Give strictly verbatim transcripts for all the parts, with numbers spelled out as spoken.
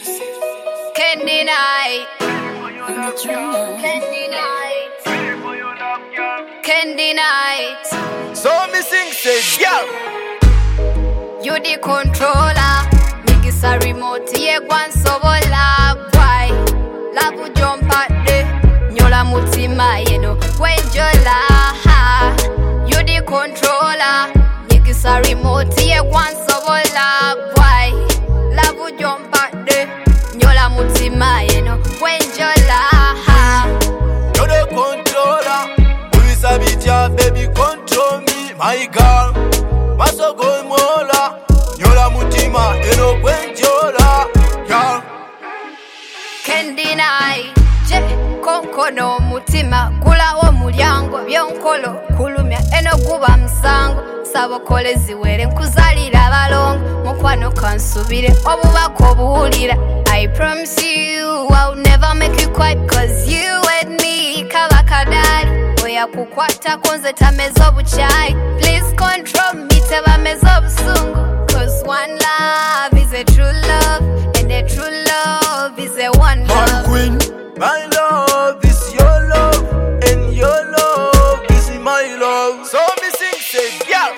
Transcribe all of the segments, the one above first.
Candy night. Candy night. Candy night. So me sing say, yeah. You the controller. Migisa remote ye gwan sobola. Why? Labu jump at the nyola mutima yeno wenjola. You the controller. Migisa remote ye gwan sobola. Why? Labu jump at the nyola mutima yeno wenjola. You're the controller. Who is a bit ya baby control me, my girl. Maso go mola. Nyola mutima eno wenjola. Girl. Candy night. Je konkono mutima kula omulyango byonkolo kulumya eno guba msango sabokolezi were nkuzalira abalongo mukwano kansubire obubako obuwulira. I promise you I'll never make you quiet cause you and me kabakadali oya kukwata konze tameza obuchayi. Please control me tebameza obusungu cause one love is a true love and a true love is a one love. My queen, my love is your love, and your love is my love. So me sing say, yeah.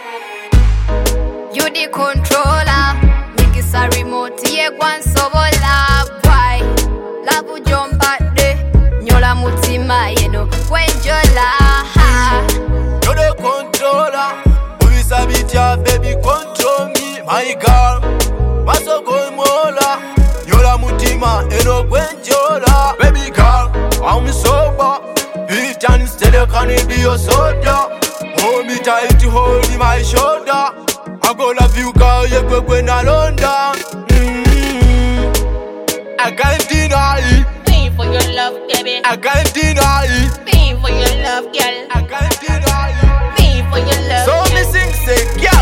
You the controller, Migisa remote ye gwan sobola. Why? Labu jump at the nyola mutima yeno wenjola. You're the controller. Who is a bit ya baby control me, my girl. Maso go mola. Nyola mutima eno wenjola. Baby girl, I'm sober. Beat and steady, can it be your soda? Hold me tight to hold in my shoulder. I go love you, girl, you go when I London. Mm-hmm. I can't deny it. Pay for your love, baby. I can't deny it. Pay for your love, girl. I can't deny it. Pay for your love. So me sing, say, girl.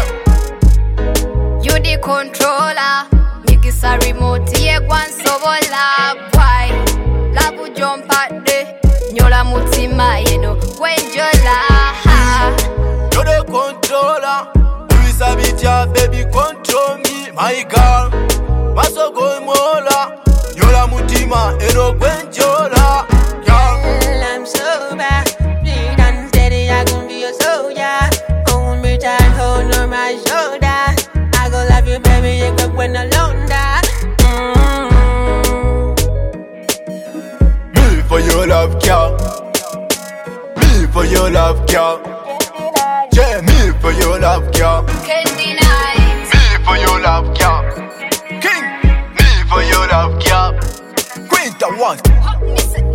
You the controller, Migisa remote ye gwan sobola. Why? Labu jump at the nyola mutima yeno wenjola. You're the controller. Who is a bit ya baby control me, my girl. Maso go mola. Nyola mutima eno wenjola. Girl. I'm sober. Breathe and steady, I gon' be your soldier. Hold me tight, hold on my shoulder. I gon' love you, baby, you can when alone die. Mm-hmm. Me for your love, girl. Me for your love, girl. Yeah, me for your love, girl. Candy night. Me for your love, girl. King. Me for your love, girl. Queen the one. Miss